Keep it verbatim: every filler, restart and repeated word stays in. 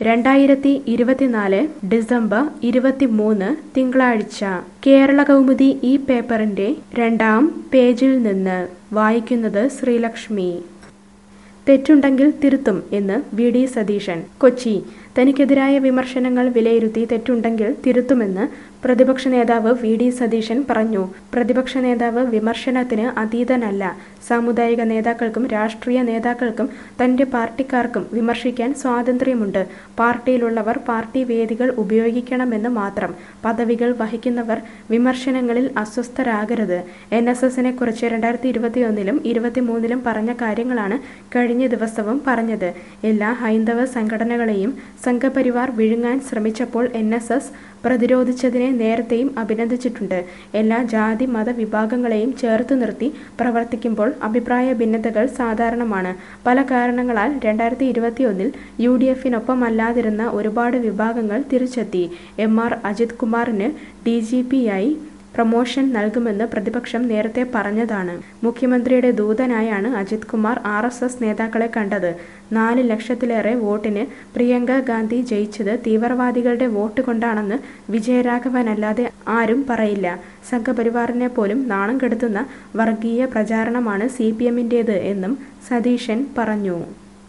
രണ്ടായിരത്തി ഇരുപത്തിനാല് ഡിസംബർ ഇരുപത്തിമൂന്ന് തിങ്കളാഴ്ച കേരളകൗമുദി ഈ പേപ്പറിന്റെ രണ്ടാം പേജിൽ നിന്ന് വായിക്കുന്നത് ശ്രീലക്ഷ്മി. തെറ്റുണ്ടെങ്കിൽ തിരുത്തും എന്ന് വി ഡി സതീശൻ. കൊച്ചി: തനിക്കെതിരായ വിമർശനങ്ങൾ വിലയിരുത്തി തെറ്റുണ്ടെങ്കിൽ തിരുത്തുമെന്ന് പ്രതിപക്ഷ നേതാവ് വി ഡി സതീശൻ പറഞ്ഞു. പ്രതിപക്ഷ നേതാവ് വിമർശനത്തിന് അതീതനല്ല. സാമുദായിക നേതാക്കൾക്കും രാഷ്ട്രീയ നേതാക്കൾക്കും തന്റെ പാർട്ടിക്കാർക്കും വിമർശിക്കാൻ സ്വാതന്ത്ര്യമുണ്ട്. പാർട്ടിയിലുള്ളവർ പാർട്ടി വേദികൾ ഉപയോഗിക്കണമെന്ന് മാത്രം. പദവികൾ വഹിക്കുന്നവർ വിമർശനങ്ങളിൽ അസ്വസ്ഥരാകരുത്. എൻ എസ് എസിനെ കുറിച്ച് രണ്ടായിരത്തി ഇരുപത്തിയൊന്നിലും ഇരുപത്തിമൂന്നിലും പറഞ്ഞ കാര്യങ്ങളാണ് കഴിഞ്ഞ ദിവസവും പറഞ്ഞത്. എല്ലാ ഹൈന്ദവ സംഘടനകളെയും സംഘപരിവാർ വിഴുങ്ങാൻ ശ്രമിച്ചപ്പോൾ എൻ എസ് എസ് പ്രതിരോധിച്ചതിനെ നേരത്തെയും അഭിനന്ദിച്ചിട്ടുണ്ട്. എല്ലാ ജാതി മത വിഭാഗങ്ങളെയും ചേർത്ത് നിർത്തി പ്രവർത്തിക്കുമ്പോൾ അഭിപ്രായ ഭിന്നതകൾ സാധാരണമാണ്. പല കാരണങ്ങളാൽ രണ്ടായിരത്തി ഇരുപത്തിയൊന്നിൽ യു ഡി എഫിനൊപ്പമല്ലാതിരുന്ന ഒരുപാട് വിഭാഗങ്ങൾ തിരിച്ചെത്തി. എം ആർ അജിത് കുമാറിന് ഡി ജി പിയായി പ്രമോഷൻ നൽകുമെന്ന് പ്രതിപക്ഷം നേരത്തെ പറഞ്ഞതാണ്. മുഖ്യമന്ത്രിയുടെ ദൂതനായാണ് അജിത് കുമാർ ആർ എസ് എസ് നേതാക്കളെ കണ്ടത്. നാല് ലക്ഷത്തിലേറെ വോട്ടിന് പ്രിയങ്ക ഗാന്ധി ജയിച്ചത് തീവ്രവാദികളുടെ വോട്ട് കൊണ്ടാണെന്ന് വിജയരാഘവനല്ലാതെ ആരും പറയില്ല. സംഘപരിവാറിനെ പോലും നാണം കെടുത്തുന്ന വർഗീയ പ്രചാരണമാണ് സി പി എമ്മിൻ്റേത് എന്നും സതീശൻ പറഞ്ഞു.